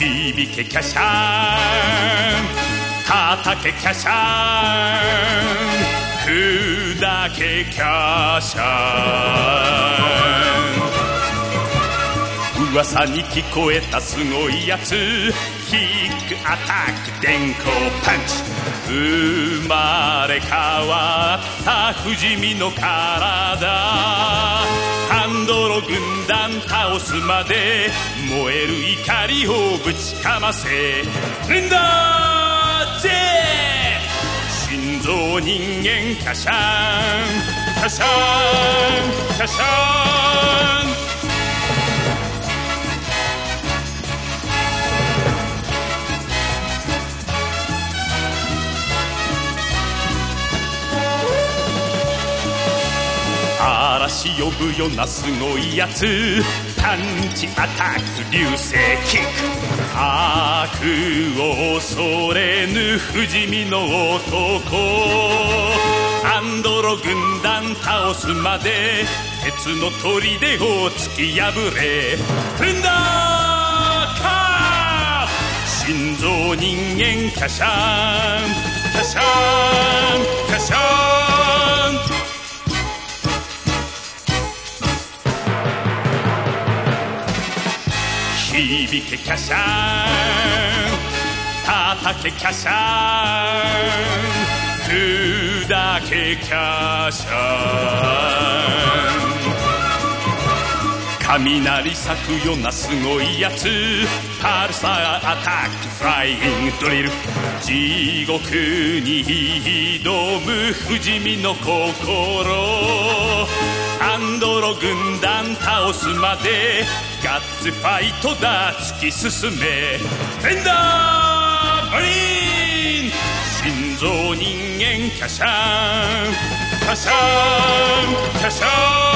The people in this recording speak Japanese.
響けキャシャン叩けキャシャン砕けキャシャン噂に聞こえたすごいやつキックアタック電光パンチ生まれ変わった不死身の体ハンドロ軍団倒すまで燃える怒りをぶちかませレンダージェ心臓人間キャシャンキャシャンキャシャン嵐呼ぶよなすごいやつパンチアタック流星キック悪を恐れぬ不死身の男アンドロ軍団倒すまで鉄の砦を突き破れフンダーカー心臓人間キャシャンキャシャンキャシャン響けキャシャン叩けキャシャン砕けキャシャン雷咲くよなすごいやつパルサーアタックフライングドリル地獄に挑む不死身の心アンドロ軍団倒すまでガッツファイトだ突き進めフェンダーバリーン心臓人間キャシャンキャシャンキャシャン